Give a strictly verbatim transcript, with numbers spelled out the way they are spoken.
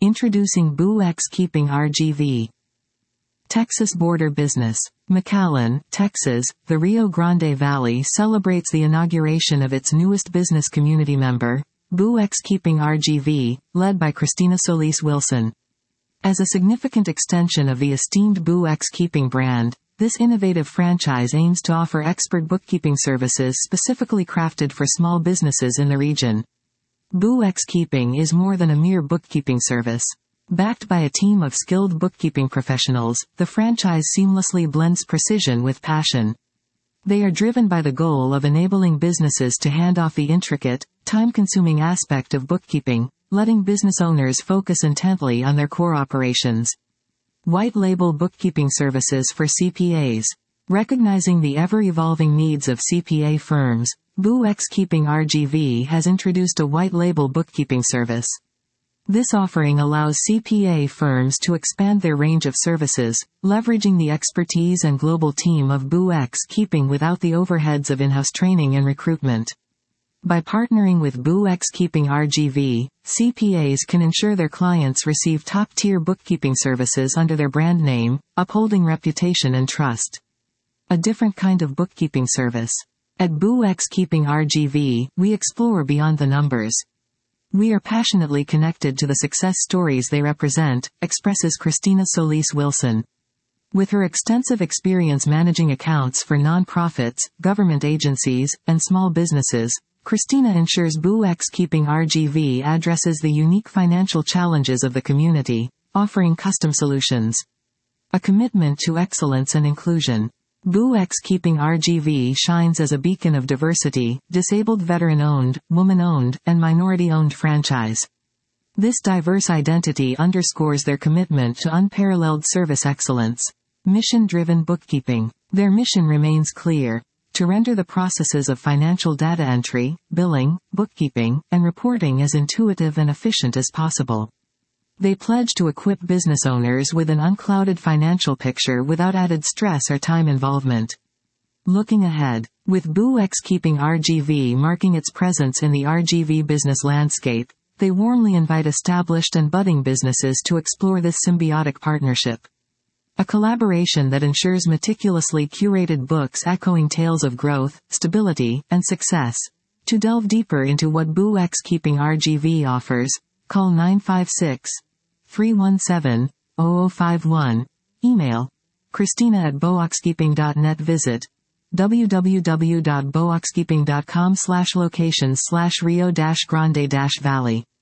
Introducing Boo X Keeping R G V. Texas Border Business. McAllen, Texas, the Rio Grande Valley celebrates the inauguration of its newest business community member, Boo X Keeping R G V, led by Christina Solis Wilson. As a significant extension of the esteemed Boo X Keeping brand, this innovative franchise aims to offer expert bookkeeping services specifically crafted for small businesses in the region. Boo X Keeping is more than a mere bookkeeping service. Backed by a team of skilled bookkeeping professionals, the franchise seamlessly blends precision with passion. They are driven by the goal of enabling businesses to hand off the intricate, time-consuming aspect of bookkeeping, letting business owners focus intently on their core operations. White label bookkeeping services for C P As. Recognizing the ever-evolving needs of C P A firms, Boo X Keeping R G V has introduced a white label bookkeeping service. This offering allows C P A firms to expand their range of services, leveraging the expertise and global team of Boo X Keeping without the overheads of in-house training and recruitment. By partnering with Boo X Keeping R G V, C P As can ensure their clients receive top-tier bookkeeping services under their brand name, upholding reputation and trust. A different kind of bookkeeping service. At Boo X Keeping R G V, we explore beyond the numbers. We are passionately connected to the success stories they represent, expresses Christina Solis Wilson. With her extensive experience managing accounts for nonprofits, government agencies, and small businesses, Christina ensures Boo X Keeping R G V addresses the unique financial challenges of the community, offering custom solutions. A commitment to excellence and inclusion. Boo X Keeping R G V shines as a beacon of diversity, disabled veteran-owned, woman-owned, and minority-owned franchise. This diverse identity underscores their commitment to unparalleled service excellence. Mission-driven bookkeeping. Their mission remains clear: to render the processes of financial data entry, billing, bookkeeping, and reporting as intuitive and efficient as possible. They pledge to equip business owners with an unclouded financial picture without added stress or time involvement. Looking ahead, with Boo X Keeping R G V marking its presence in the R G V business landscape, they warmly invite established and budding businesses to explore this symbiotic partnership. A collaboration that ensures meticulously curated books echoing tales of growth, stability, and success. To delve deeper into what Boo X Keeping R G V offers, call nine five six, three one seven, zero zero five one. Email Christina at booxkeeping dot net. Visit w w w dot booxkeeping dot com slash locations slash Rio Grande Valley.